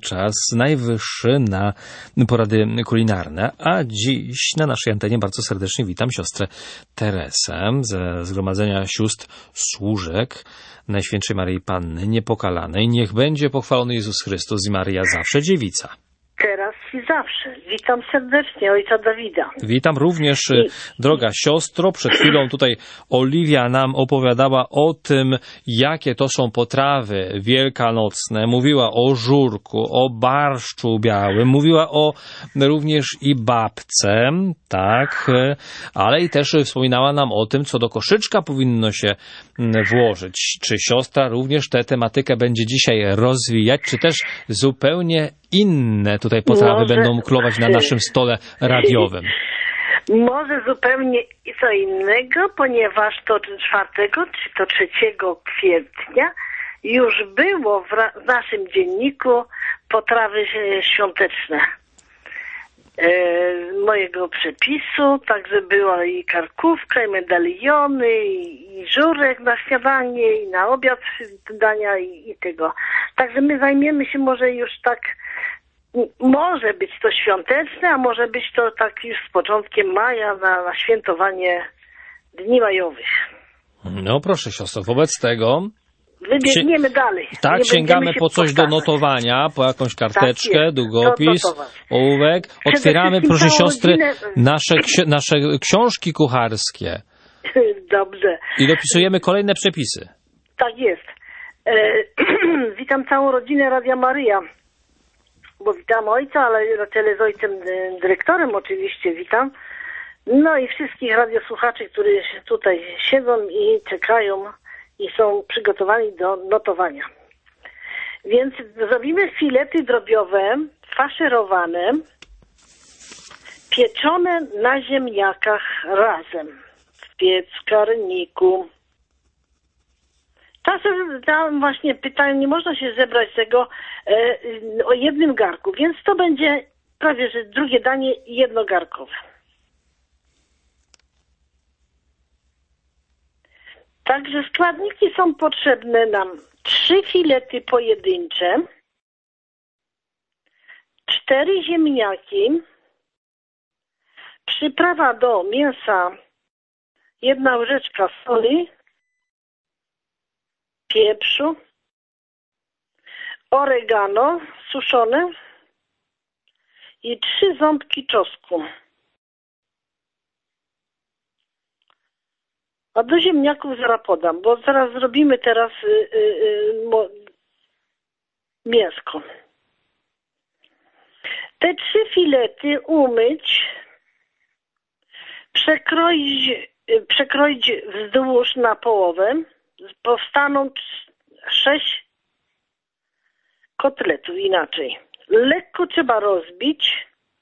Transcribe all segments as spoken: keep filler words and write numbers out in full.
czas najwyższy na porady kulinarne, a dziś na naszej antenie bardzo serdecznie witam siostrę Teresę ze Zgromadzenia Sióstr Służek Najświętszej Maryi Panny Niepokalanej. Niech będzie pochwalony Jezus Chrystus i Maryja zawsze dziewica. Teraz i zawsze. Witam serdecznie ojca Dawida. Witam również, I... droga siostro. Przed chwilą tutaj Oliwia nam opowiadała o tym, jakie to są potrawy wielkanocne. Mówiła o żurku, o barszczu białym, mówiła o również i babce, tak, ale i też wspominała nam o tym, co do koszyczka powinno się włożyć. Czy siostra również tę tematykę będzie dzisiaj rozwijać, czy też zupełnie inne tutaj potrawy Może... będą królować na naszym stole radiowym? Może zupełnie co innego, ponieważ to czwartego czy to trzeciego kwietnia już było w, w naszym dzienniku potrawy świąteczne e, mojego przepisu, także była i karkówka, i medaliony, i, i żurek na śniadanie, i na obiad dania i, i tego. Także my zajmiemy się może już tak. Może być to świąteczne, a może być to tak już z początkiem maja na, na świętowanie dni majowych. No proszę siostro, wobec tego... Wybiegniemy si dalej. Tak, Nie sięgamy po coś powtarzać. do notowania, po jakąś karteczkę, tak długopis, ołówek. Otwieramy, proszę siostry, rodzinę... nasze, nasze książki kucharskie. Dobrze. I dopisujemy kolejne przepisy. Tak jest. E, witam całą rodzinę Radia Maryja. Bo witam ojca, ale na czele z ojcem dyrektorem oczywiście witam. No i wszystkich radiosłuchaczy, którzy tutaj siedzą i czekają i są przygotowani do notowania. Więc zrobimy filety drobiowe, faszerowane, pieczone na ziemniakach razem w piekarniku. Czasem tam właśnie pytają, nie można się zebrać tego e, o jednym garku, więc to będzie prawie, że drugie danie jednogarkowe. Także składniki są potrzebne nam trzy filety pojedyncze, cztery ziemniaki, przyprawa do mięsa, jedna łyżeczka soli, pieprzu, oregano suszone i trzy ząbki czosnku. A do ziemniaków zaraz podam, bo zaraz zrobimy teraz y, y, y, mo, mięsko. Te trzy filety umyć, przekroić, y, przekroić wzdłuż na połowę. Powstaną sześć kotletów inaczej. Lekko trzeba rozbić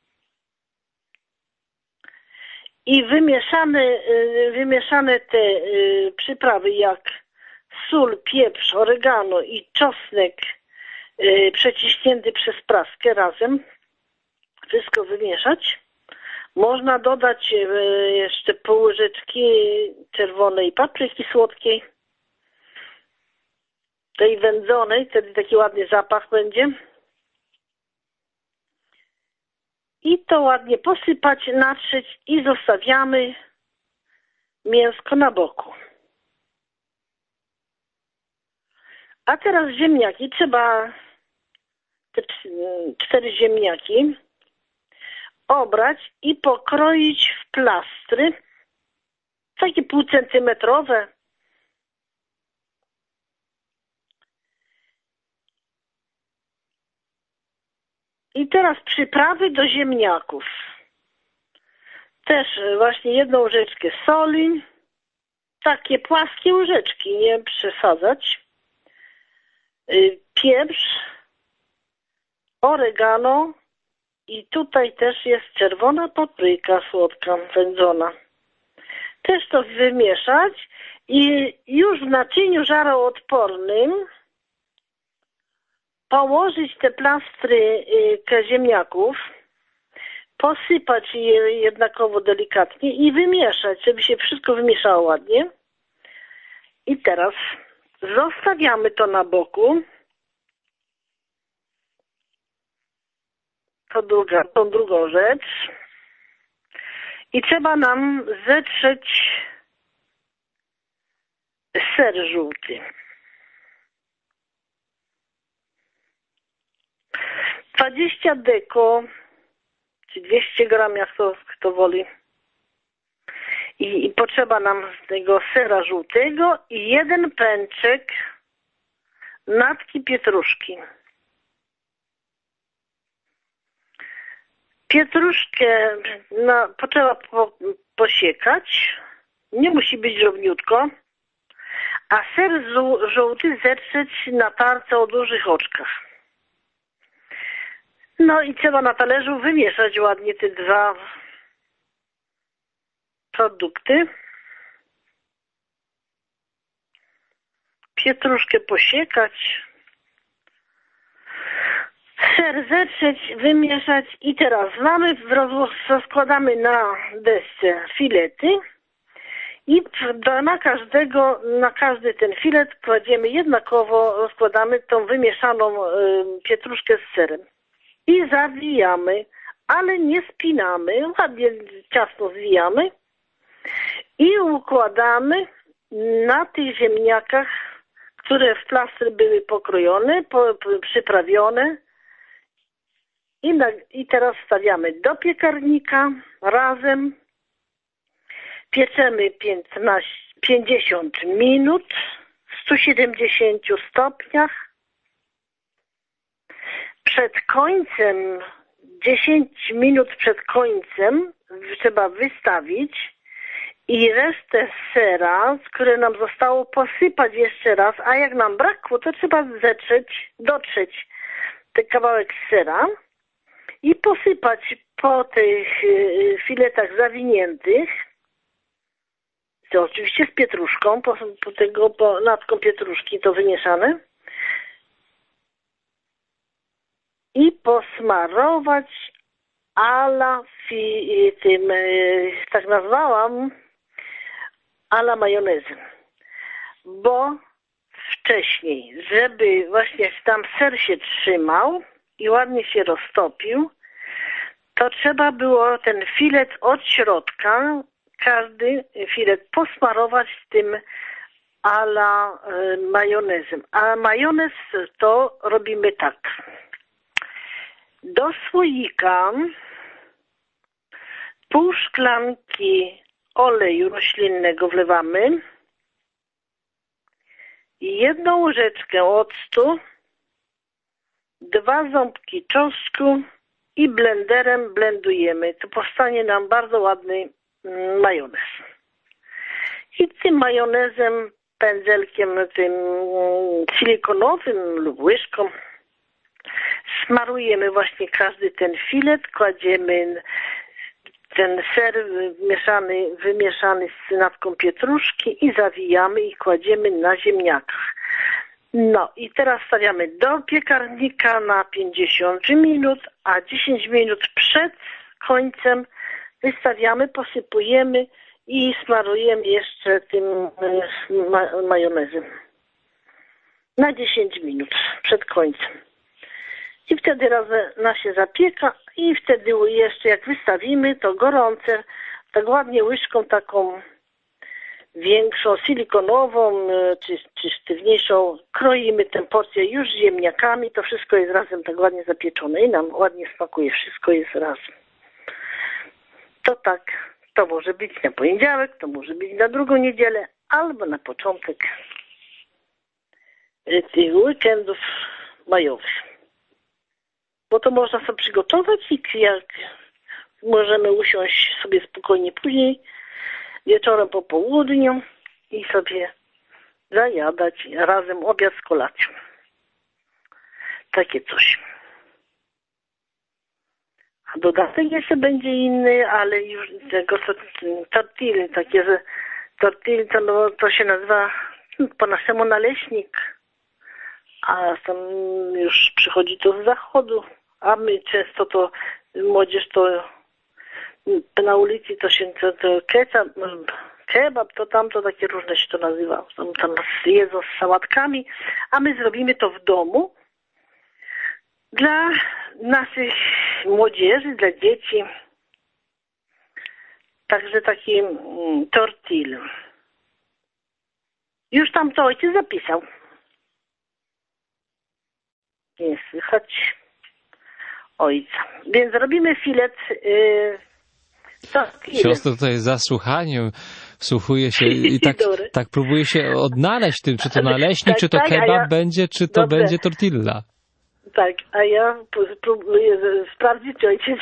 i wymieszane, wymieszane te przyprawy jak sól, pieprz, oregano i czosnek przeciśnięty przez praskę razem. Wszystko wymieszać. Można dodać jeszcze pół łyżeczki czerwonej papryki słodkiej. Tej wędzonej, wtedy taki ładny zapach będzie. I to ładnie posypać, natrzeć i zostawiamy mięsko na boku. A teraz ziemniaki. Trzeba te cztery ziemniaki obrać i pokroić w plastry. Takie półcentymetrowe. I teraz przyprawy do ziemniaków. Też właśnie jedną łyżeczkę soli. Takie płaskie łyżeczki, nie przesadzać. Pieprz, oregano i tutaj też jest czerwona papryka słodka, wędzona. Też to wymieszać i już w naczyniu żaroodpornym położyć te plastry ziemniaków, posypać je jednakowo delikatnie i wymieszać, żeby się wszystko wymieszało ładnie. I teraz zostawiamy to na boku. to druga, tą drugą rzecz. I trzeba nam zetrzeć ser żółty. dwadzieścia deko, czy dwieście gram, jak to kto woli. I, I potrzeba nam tego sera żółtego i jeden pęczek natki pietruszki. Pietruszkę no, potrzeba po, posiekać. Nie musi być drobniutko. A ser żółty zetrzeć na tarce o dużych oczkach. No i trzeba na talerzu wymieszać ładnie te dwa produkty. Pietruszkę posiekać. Ser zetrzeć, wymieszać i teraz mamy, rozkładamy na desce filety i na każdego, na każdy ten filet kładziemy jednakowo, rozkładamy tą wymieszaną pietruszkę z serem i zawijamy, ale nie spinamy, ładnie ciasno zwijamy i układamy na tych ziemniakach, które w plastry były pokrojone, po, przyprawione. I, na, I teraz wstawiamy do piekarnika razem. Pieczemy piętnaście, pięćdziesiąt minut w stu siedemdziesięciu stopniach. Przed końcem, dziesięć minut przed końcem trzeba wystawić i resztę sera, które nam zostało, posypać jeszcze raz, a jak nam brakło, to trzeba zetrzeć, dotrzeć ten kawałek sera i posypać po tych filetach zawiniętych, to oczywiście z pietruszką, po, po tego, po natką pietruszki to wymieszane, i posmarować ala fi, tym, tak nazwałam, ala majonezem, bo wcześniej, żeby właśnie tam ser się trzymał i ładnie się roztopił, to trzeba było ten filet od środka, każdy filet posmarować tym ala majonezem. A majonez to robimy tak. Do słoika pół szklanki oleju roślinnego wlewamy, jedną łyżeczkę octu, dwa ząbki czosnku i blenderem blendujemy. To powstanie nam bardzo ładny majonez. I tym majonezem, pędzelkiem tym silikonowym lub łyżką smarujemy właśnie każdy ten filet, kładziemy ten ser mieszany, wymieszany z natką pietruszki i zawijamy i kładziemy na ziemniakach. No i teraz stawiamy do piekarnika na pięćdziesiąt minut, a dziesięć minut przed końcem wystawiamy, posypujemy i smarujemy jeszcze tym ma- majonezem. Na dziesięć minut przed końcem. I wtedy razem się zapieka i wtedy jeszcze jak wystawimy to gorące, tak ładnie łyżką taką większą, silikonową czy, czy sztywniejszą kroimy tę porcję już z ziemniakami. To wszystko jest razem tak ładnie zapieczone i nam ładnie smakuje. Wszystko jest razem. To tak, to może być na poniedziałek, to może być na drugą niedzielę albo na początek tych weekendów majowych. Bo to można sobie przygotować i jak możemy usiąść sobie spokojnie później, wieczorem po południu i sobie zajadać razem obiad z kolacją. Takie coś. A dodatek jeszcze będzie inny, ale już tego tortilli, takie, że tortilli to, no, to się nazywa po naszemu naleśnik, a tam już przychodzi to z zachodu, a my często to, młodzież to na ulicy to się to, to kebab, kebab, to tam to takie różne się to nazywa, tam, tam jedzą z sałatkami, a my zrobimy to w domu dla naszych młodzieży, dla dzieci. Także taki mm, tortil. Już tam to ojciec zapisał. Nie słychać ojca. Więc robimy filet yy, tortilla. Siostro tutaj za słuchaniem wsłuchuje się i tak, tak próbuje się odnaleźć tym, czy to naleśnik, tak, czy to tak, kebab ja... będzie, czy to Dobrze. będzie tortilla. Tak, a ja próbuję sprawdzić, czy ojciec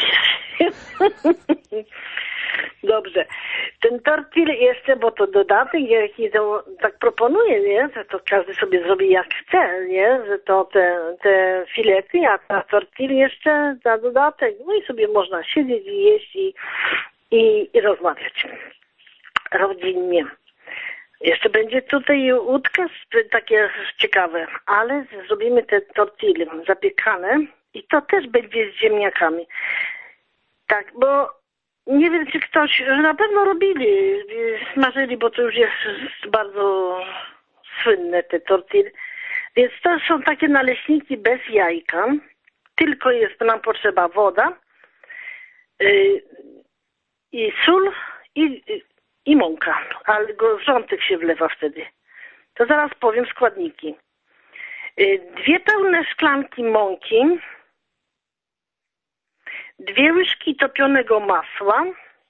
Dobrze. Ten tortil jeszcze, bo to dodatek, jaki to, tak proponuję, nie? Że to każdy sobie zrobi jak chce, nie? Że to te, te filety, a ta tortil jeszcze za dodatek. No i sobie można siedzieć i jeść i, i, i rozmawiać rodzinnie. Jeszcze będzie tutaj łódka takie ciekawe, ale zrobimy te tortille zapiekane i to też będzie z ziemniakami. Tak, bo nie wiem, czy ktoś, że na pewno robili, smażyli, bo to już jest bardzo słynne te tortille. Więc to są takie naleśniki bez jajka, tylko jest nam potrzeba woda yy, i sól i i mąka, ale go wrzątek się wlewa wtedy. To zaraz powiem składniki. Dwie pełne szklanki mąki, dwie łyżki topionego masła,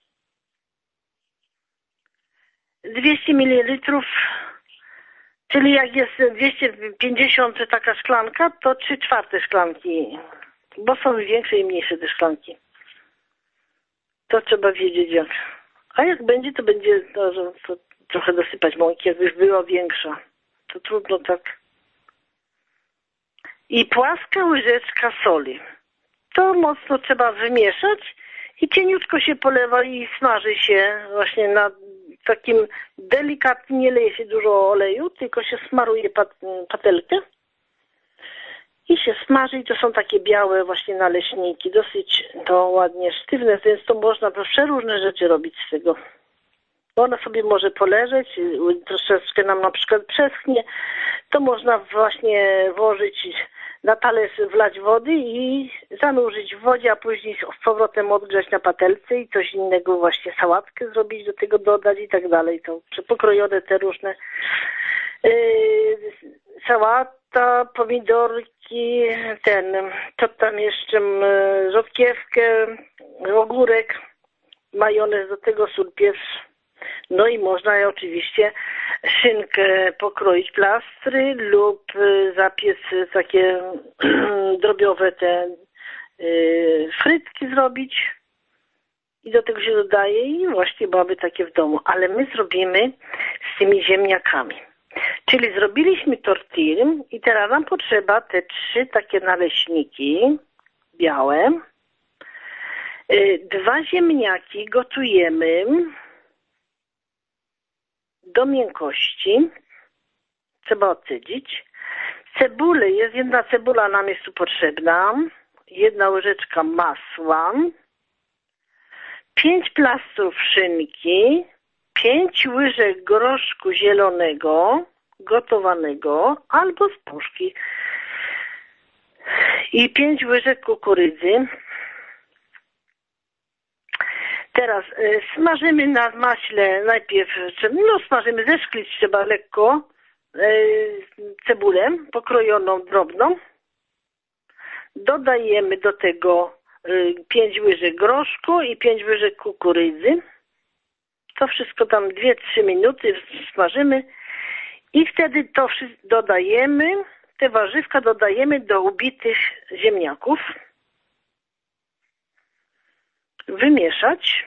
dwieście mililitrów, czyli jak jest dwieście pięćdziesiąt taka szklanka, to trzy czwarte szklanki, bo są większe i mniejsze te szklanki. To trzeba wiedzieć jak. A jak będzie, to będzie to, że to trochę dosypać mąki, jakby była większa. To trudno tak. I płaska łyżeczka soli. To mocno trzeba wymieszać i cieniutko się polewa i smaży się właśnie na takim delikatnie, nie leje się dużo oleju, tylko się smaruje pat, patelkę i się smaży i to są takie białe właśnie naleśniki, dosyć to ładnie sztywne, więc to można przeróżne rzeczy robić z tego. Ona sobie może poleżeć, troszeczkę nam na przykład przeschnie, to można właśnie włożyć na talerz, wlać wody i zanurzyć w wodzie, a później z powrotem odgrzać na patelce i coś innego, właśnie sałatkę zrobić, do tego dodać i tak dalej. To pokrojone te różne yy, sałata, pomidorki, ten, to tam jeszcze yy, rzodkiewkę, ogórek, majonez do tego, sól, pieprz. No i można oczywiście szynkę pokroić plastry lub zapiec takie drobiowe te yy, frytki zrobić i do tego się dodaje i właśnie mamy takie w domu. Ale my zrobimy z tymi ziemniakami. Czyli zrobiliśmy tortillę i teraz nam potrzeba te trzy takie naleśniki białe. Yy, dwa ziemniaki gotujemy do miękkości. Trzeba odcedzić. Cebulę, jest jedna cebula nam jest tu potrzebna. Jedna łyżeczka masła. Pięć plastrów szynki. Pięć łyżek groszku zielonego, gotowanego, albo z puszki. I pięć łyżek kukurydzy. Teraz y, smażymy na maśle najpierw, no smażymy, zeszklić trzeba lekko y, cebulę pokrojoną drobną. Dodajemy do tego y, pięć łyżek groszku i pięć łyżek kukurydzy. To wszystko tam dwie trzy minuty smażymy i wtedy to wszystko dodajemy, te warzywka dodajemy do ubitych ziemniaków. Wymieszać.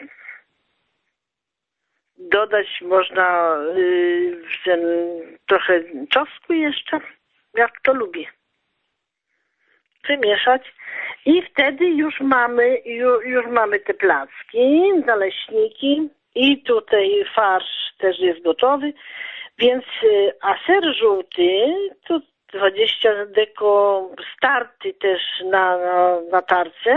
Dodać można yy, ten, trochę czosnku jeszcze, jak to lubi. Wymieszać i wtedy już mamy, już, już mamy te placki, naleśniki i tutaj farsz też jest gotowy, więc a ser żółty to dwadzieścia deko starty też na, na, na tarce.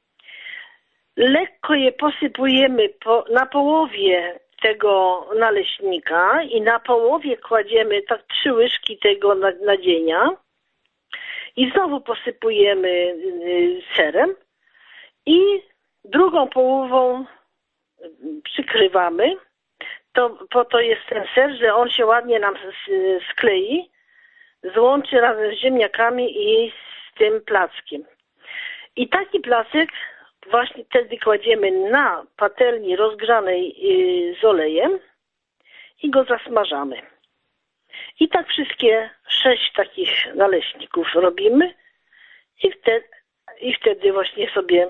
Lekko je posypujemy po, na połowie tego naleśnika i na połowie kładziemy tak trzy łyżki tego nadzienia i znowu posypujemy y, serem I drugą połową przykrywamy. To, po to jest ten ser, że on się ładnie nam sklei, złączy razem z ziemniakami i z tym plackiem. I taki placek właśnie wtedy kładziemy na patelni rozgrzanej z olejem i go zasmażamy. I tak wszystkie sześć takich naleśników robimy i wtedy, i wtedy właśnie sobie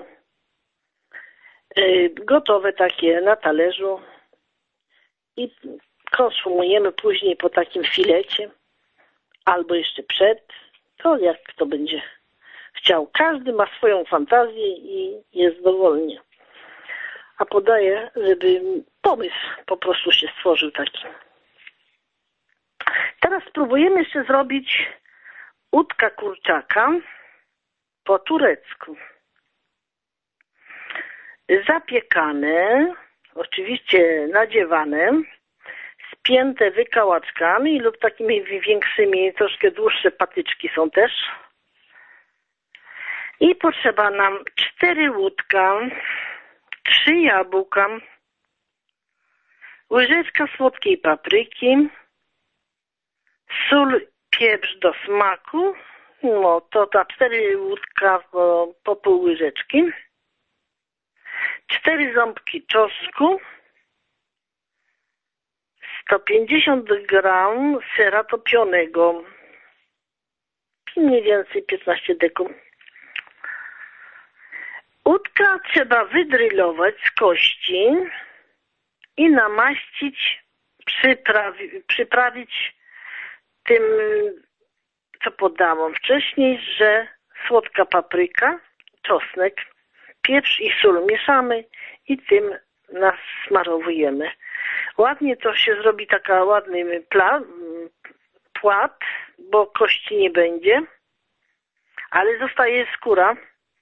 gotowe takie na talerzu i konsumujemy później po takim filecie albo jeszcze przed, to jak kto będzie chciał. Każdy ma swoją fantazję i jest dowolnie. A podaję, żeby pomysł po prostu się stworzył taki. Teraz spróbujemy jeszcze zrobić udka kurczaka po turecku. Zapiekane, oczywiście nadziewane, spięte wykałaczkami lub takimi większymi, troszkę dłuższe patyczki są też. I potrzeba nam cztery łódka, trzy jabłka, łyżeczka słodkiej papryki, sól, pieprz do smaku, no to ta cztery łódka po, po pół łyżeczki, cztery ząbki czosnku, sto pięćdziesiąt gram sera topionego, mniej więcej piętnaście deków. Udka trzeba wydrylować z kości i namaścić, przyprawi, przyprawić tym, co podałam wcześniej, że słodka papryka, czosnek, pieprz i sól mieszamy i tym nasmarowujemy. Ładnie to się zrobi taka ładny pla, płat, bo kości nie będzie, ale zostaje skóra,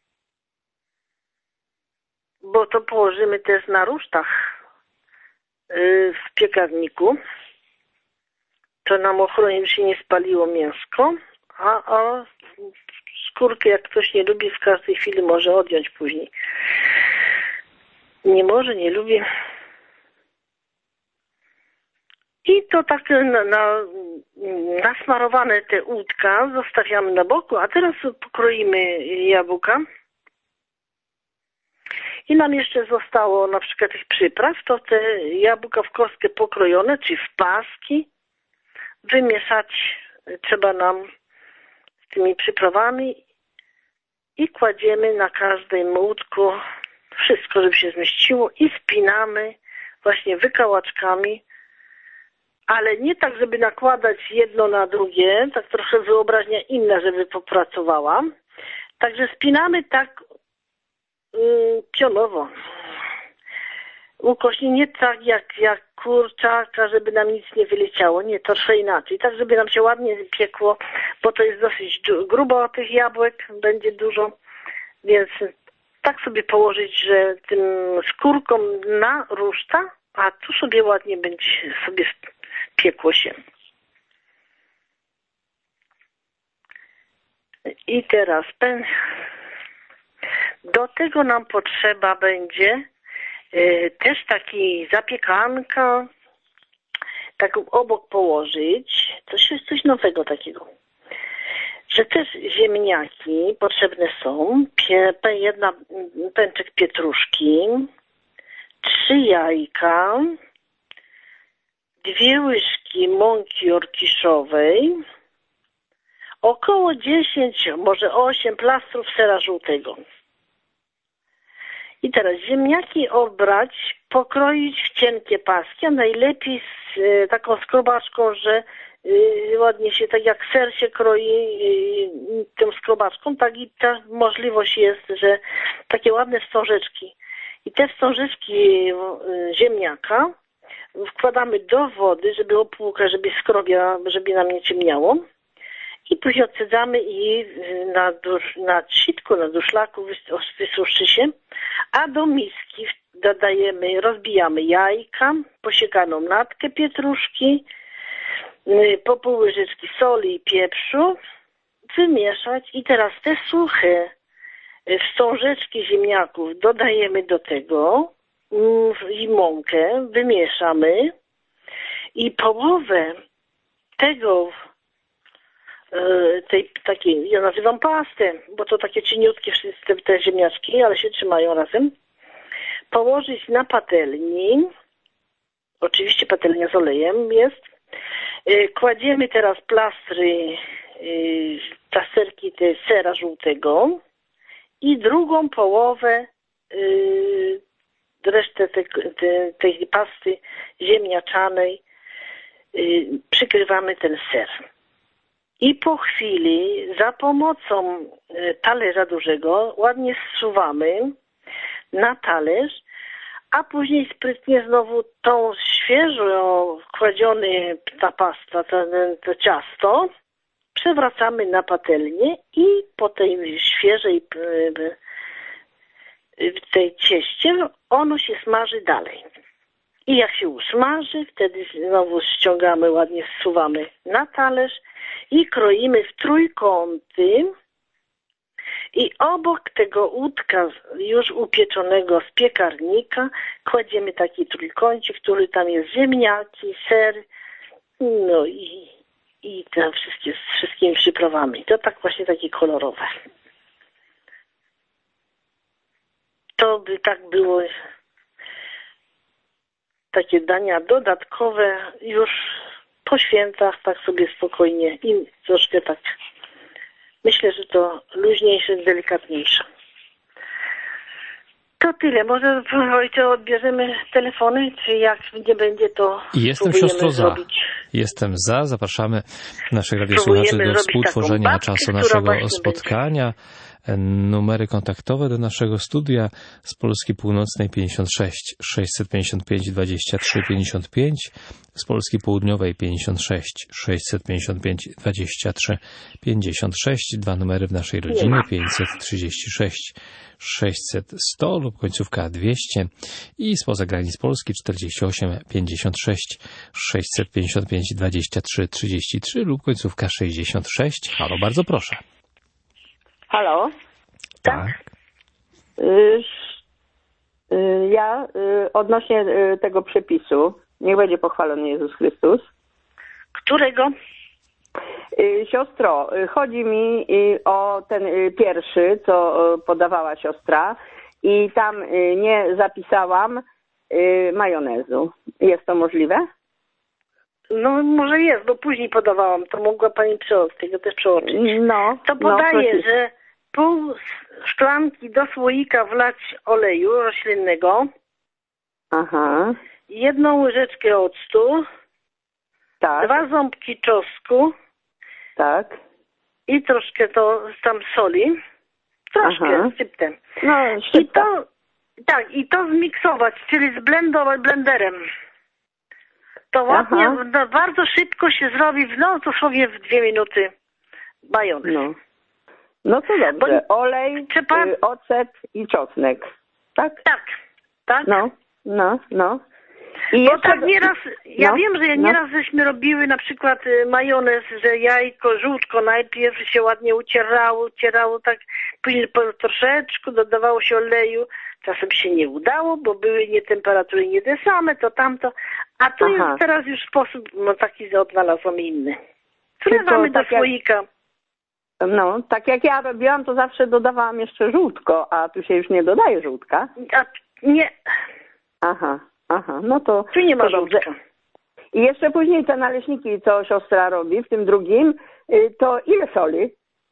bo to położymy też na rusztach w piekarniku. To nam ochroni, żeby się nie spaliło mięsko, a, a skórkę, jak ktoś nie lubi, w każdej chwili może odjąć później. Nie może, nie lubi. I to tak na, na, nasmarowane te udka zostawiamy na boku, a teraz pokroimy jabłka. I nam jeszcze zostało na przykład tych przypraw, to te jabłka w kostkę pokrojone, czy w paski, wymieszać trzeba nam z tymi przyprawami i kładziemy na każdym łódku wszystko, żeby się zmieściło i spinamy właśnie wykałaczkami, ale nie tak, żeby nakładać jedno na drugie, tak trochę wyobraźnia inna, żeby popracowała. Także spinamy tak yy, pionowo. Ukośnie nie tak jak, jak kurczaka, żeby nam nic nie wyleciało. Nie, troszkę inaczej. Tak, żeby nam się ładnie piekło, bo to jest dosyć grubo tych jabłek, będzie dużo. Więc tak sobie położyć, że tym skórką na ruszta, a tu sobie ładnie będzie sobie piekło się. I teraz do tego nam potrzeba będzie też taki zapiekanka, tak obok położyć, coś jest coś nowego takiego, że też ziemniaki potrzebne są, pie, jedna pęczek pietruszki, trzy jajka, dwie łyżki mąki orkiszowej, około dziesięć, może osiem plastrów sera żółtego. I teraz ziemniaki obrać, pokroić w cienkie paski, a najlepiej z y, taką skrobaczką, że y, ładnie się, tak jak ser się kroi y, tą skrobaczką, tak i ta możliwość jest, że takie ładne wstążeczki. I te wstążeczki y, ziemniaka wkładamy do wody, żeby opłuka, żeby skrobia, żeby nam nie ciemniało. I później odsadzamy i na, dusz, na sitku, na duszlaku wysuszy się, a do miski dodajemy, rozbijamy jajka, posiekaną natkę pietruszki, po pół łyżeczki soli i pieprzu, wymieszać i teraz te suche wstążeczki ziemniaków dodajemy do tego i mąkę, wymieszamy i połowę tego, tej takiej, ja nazywam pastę, bo to takie cieniutkie wszystkie te ziemniaczki, ale się trzymają razem, położyć na patelni, oczywiście patelnia z olejem jest, kładziemy teraz plastry, plasterki te sera żółtego i drugą połowę resztę tej, tej, tej pasty ziemniaczanej przykrywamy ten ser. I po chwili za pomocą talerza dużego ładnie zsuwamy na talerz, a później sprytnie znowu tą świeżo kładziony ta pasta, to, to ciasto przewracamy na patelnię i po tej świeżej w tej cieście ono się smaży dalej. I jak się usmaży, wtedy znowu ściągamy, ładnie zsuwamy na talerz i kroimy w trójkąty i obok tego łódka już upieczonego z piekarnika kładziemy taki trójkącik, który tam jest ziemniaki, ser, no i, i te wszystkie, z wszystkimi przyprawami. To tak właśnie takie kolorowe. To by tak było takie dania dodatkowe już po świętach, tak sobie spokojnie i troszkę tak. Myślę, że to luźniejsze, delikatniejsze. To tyle. Może ojcze odbierzemy telefony, czy jak nie będzie, to Jestem siostro za. Zrobić. Jestem za. Zapraszamy naszych radiosłuchaczy do współtworzenia czasu naszego spotkania. Numery kontaktowe do naszego studia z Polski Północnej pięćdziesiąt sześć sześćset pięćdziesiąt pięć dwadzieścia trzy pięćdziesiąt pięć, z Polski Południowej pięćdziesiąt sześć sześćset pięćdziesiąt pięć dwadzieścia trzy pięćdziesiąt sześć, dwa numery w naszej rodzinie pięćset trzydzieści sześć sześćset sto lub końcówka dwieście i spoza granic Polski czterdzieści osiem pięćdziesiąt sześć sześćset pięćdziesiąt pięć dwadzieścia trzy trzydzieści trzy lub końcówka sześćdziesiąt sześć. Halo, bardzo proszę. Halo? Tak. Y, y, ja y, odnośnie y, tego przepisu, niech będzie pochwalony Jezus Chrystus. Którego? Y, siostro, y, chodzi mi y, o ten y, pierwszy, co y, podawała siostra i tam y, nie zapisałam y, majonezu. Jest to możliwe? No może jest, bo później podawałam, to mogła pani przeoczyć, tego też przeoczyć. No. To podaję, no, że pół szklanki do słoika wlać oleju roślinnego, aha, jedną łyżeczkę octu, tak, dwa ząbki czosnku tak, i troszkę to tam soli, troszkę szczyptę. No, I to, tak, i to zmiksować, czyli zblendować blenderem. To ładnie, no, bardzo szybko się zrobi, no dosłownie w dwie minuty majonez. No. No to dobrze. Bo olej, trzeba... y, ocet i czosnek. Tak? Tak, tak. No, no, no. I Bo jeszcze... tak nieraz, ja no, wiem, że no. nieraz żeśmy robiły na przykład majonez, że jajko, żółtko najpierw się ładnie ucierało, ucierało tak, później po troszeczkę dodawało się oleju. Czasem się nie udało, bo były nie temperatury nie te same, to tamto. A tu Aha. jest teraz już sposób, no taki odnalazłam inny. Wlewamy do tak słoika. Jak, no, tak jak ja robiłam, to zawsze dodawałam jeszcze żółtko, a tu się już nie dodaje żółtka. A nie. Aha, aha, no to... Tu nie ma to żółtka. I jeszcze później te naleśniki, co siostra robi w tym drugim, to ile soli?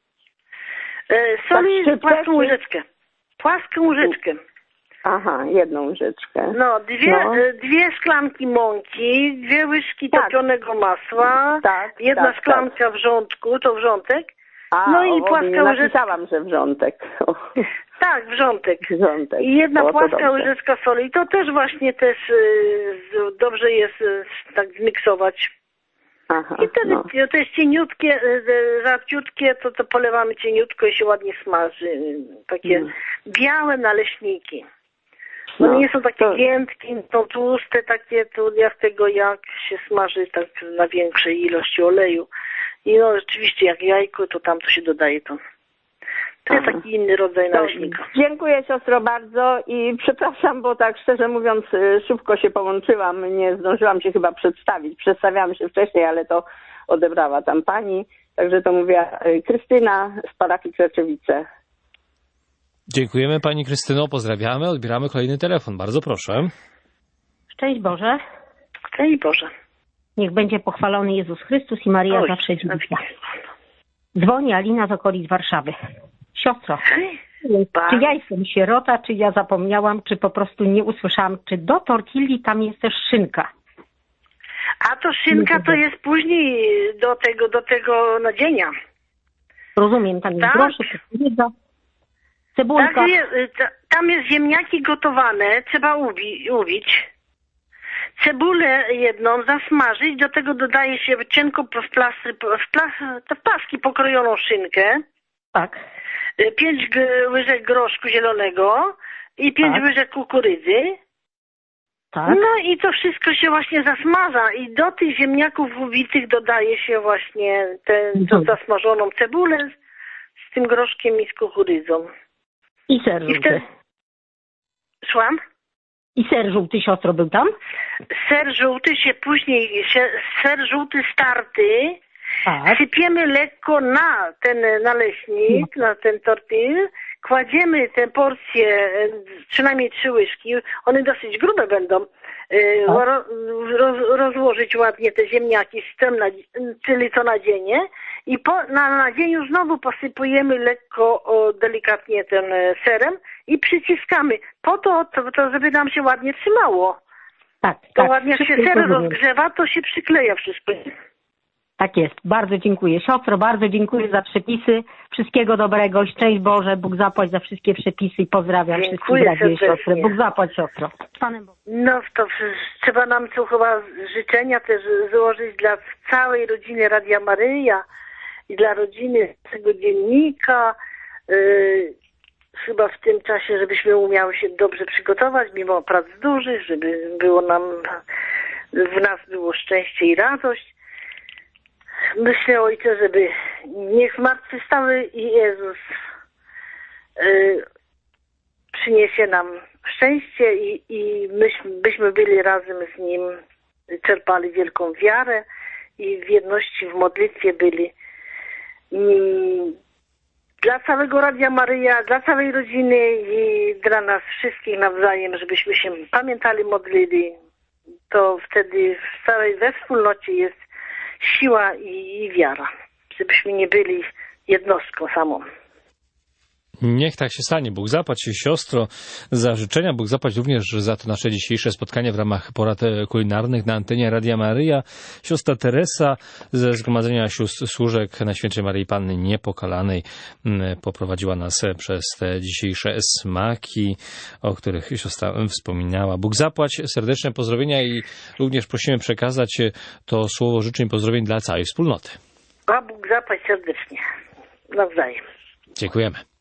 E, soli tak płaską łyżeczkę. Płaską łyżeczkę. Aha, jedną łyżeczkę. No, dwie, no. dwie szklanki mąki, dwie łyżki tak. topionego masła, tak, jedna tak, szklanka tak. wrzątku, to wrzątek. A, no i o, płaska nie łyżeczka. napisałam, że wrzątek. Tak, wrzątek. wrzątek. I jedna o, płaska łyżeczka soli. I to też właśnie też y, dobrze jest y, tak zmiksować. Aha, I wtedy no. to jest cieniutkie, y, rzadciutkie, to, to polewamy cieniutko i się ładnie smaży. Y, takie mm. białe naleśniki. No, No, nie są takie to... giętkie, są tłuste takie, to jak tego jak się smaży tak na większej ilości oleju. I no rzeczywiście jak jajko, to tam to się dodaje to, To jest taki inny rodzaj naleśnika. Dziękuję siostro bardzo i przepraszam, bo tak szczerze mówiąc szybko się połączyłam, nie zdążyłam się chyba przedstawić. Przedstawiałam się wcześniej, ale to odebrała tam pani. Także to mówiła Krystyna z parafii Kreczewice. Dziękujemy pani Krystyno, pozdrawiamy, odbieramy kolejny telefon. Bardzo proszę. Szczęść Boże. Szczęść Boże. Niech będzie pochwalony Jezus Chrystus i Maria Oj, zawsze dziewicza. Dzwoni Alina z okolic Warszawy. Siostro, czy ja jestem sierota, czy ja zapomniałam, czy po prostu nie usłyszałam, czy do tortilli tam jest też szynka? A to szynka to jest później do tego, do tego nadzienia. Rozumiem, tam jest Tak. groszek, kukurydza, cebulka. Tak jest, tam jest ziemniaki gotowane, trzeba ubi, ubić. Cebulę jedną zasmażyć, do tego dodaje się cienko w, plasty, w, plas, w paski pokrojoną szynkę. Tak. Pięć g- łyżek groszku zielonego i pięć Tak. łyżek kukurydzy. Tak. No i to wszystko się właśnie zasmaża i do tych ziemniaków ubitych dodaje się właśnie tę Mhm. zasmażoną cebulę z, z tym groszkiem i z kukurydzą. I ser I żółty. wtedy... Szłam? I ser żółty, siostro, był tam? Ser żółty się później, się, ser żółty starty, Tak. sypiemy lekko na ten naleśnik, na ten tortill, kładziemy tę porcję, e, przynajmniej trzy łyżki, one dosyć grube będą, e, ro, roz, rozłożyć ładnie te ziemniaki z tym, czyli to nadzienie i po, na nadzieniu znowu posypujemy lekko, o, delikatnie ten e, serem i przyciskamy, po to, to, to żeby nam się ładnie trzymało. Tak, To tak. ładnie jak się Wszystko ser rozumiem. rozgrzewa, to się przykleja wszystko. Tak jest. Bardzo dziękuję. Siostro, bardzo dziękuję za przepisy. Wszystkiego dobrego. Szczęść Boże. Bóg zapłać za wszystkie przepisy i pozdrawiam Dziękuję wszystkich braci i serdecznie. siostry. Bóg zapłać, siostro. Z Panem Bogiem. No to trzeba nam tu chyba życzenia też złożyć dla całej rodziny Radia Maryja i dla rodziny tego dziennika. Yy, chyba w tym czasie, żebyśmy umiały się dobrze przygotować, mimo prac dużych, żeby było nam, w nas było szczęście i radość. Myślę, Ojcze, żeby niech zmartwychwstały i Jezus yy, przyniesie nam szczęście i, i myśmy, byśmy byli razem z Nim, czerpali wielką wiarę i w jedności w modlitwie byli. Mm, dla całego Radia Maryja, dla całej rodziny i dla nas wszystkich nawzajem, żebyśmy się pamiętali, modlili, to wtedy w całej we wspólnocie jest siła i, i wiara, żebyśmy nie byli jednostką samą. Niech tak się stanie. Bóg zapłać się, siostro, za życzenia. Bóg zapłać również za to nasze dzisiejsze spotkanie w ramach porad kulinarnych na antenie Radia Maryja. Siostra Teresa ze Zgromadzenia Sióstr Służek Najświętszej Maryi Panny Niepokalanej poprowadziła nas przez te dzisiejsze smaki, o których siostra wspominała. Bóg zapłać, serdeczne pozdrowienia i również prosimy przekazać to słowo życzeń i pozdrowień dla całej wspólnoty. A Bóg zapłać serdecznie. Nawzajem. Dziękujemy.